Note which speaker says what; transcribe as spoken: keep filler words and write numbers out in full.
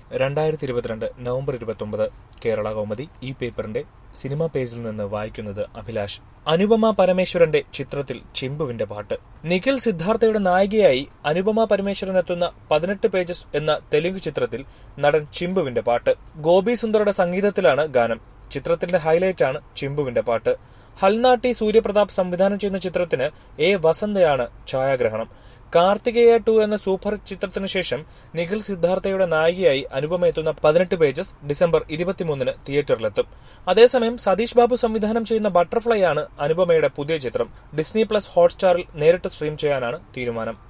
Speaker 1: രണ്ടായിരത്തി ഇരുപത്തിരണ്ട് നവംബർ ഇരുപത്തൊമ്പത് കേരള കൗമുദി ഈ പേപ്പറിന്റെ സിനിമാ പേജിൽ നിന്ന് വായിക്കുന്നത് അഭിലാഷ്. അനുപമ പരമേശ്വരന്റെ ചിത്രത്തിൽ ചിമ്പുവിന്റെ പാട്ട്. നിഖിൽ സിദ്ധാർത്ഥയുടെ നായികയായി അനുപമ പരമേശ്വരൻ എത്തുന്ന പതിനെട്ട് പേജസ് എന്ന തെലുങ്ക് ചിത്രത്തിൽ നടൻ ചിമ്പുവിന്റെ പാട്ട്. ഗോപി സുന്ദറുടെ സംഗീതത്തിലാണ് ഗാനം. ചിത്രത്തിന്റെ ഹൈലൈറ്റാണ് ചിമ്പുവിന്റെ പാട്ട്. ഹൽനാട്ടി സൂര്യപ്രതാപ് സംവിധാനം ചെയ്യുന്ന ചിത്രത്തിന് എ വസന്തയാണ് ഛായാഗ്രഹണം. കാർത്തികേയ ടു എന്ന സൂപ്പർ ചിത്രത്തിനു ശേഷം നിഖിൽ സിദ്ധാർത്ഥയുടെ നായികയായി അനുപമ എത്തുന്ന പതിനെട്ട് പേജസ് ഡിസംബർ ഇരുപത്തിമൂന്നിന് തിയേറ്ററിലെത്തും. അതേസമയം സതീഷ് ബാബു സംവിധാനം ചെയ്യുന്ന ബട്ടർഫ്ലൈ ആണ് അനുപമയുടെ പുതിയ ചിത്രം. ഡിസ്നി പ്ലസ് ഹോട്ട്സ്റ്റാറിൽ നേരിട്ട് സ്ട്രീം ചെയ്യാനാണ് തീരുമാനം.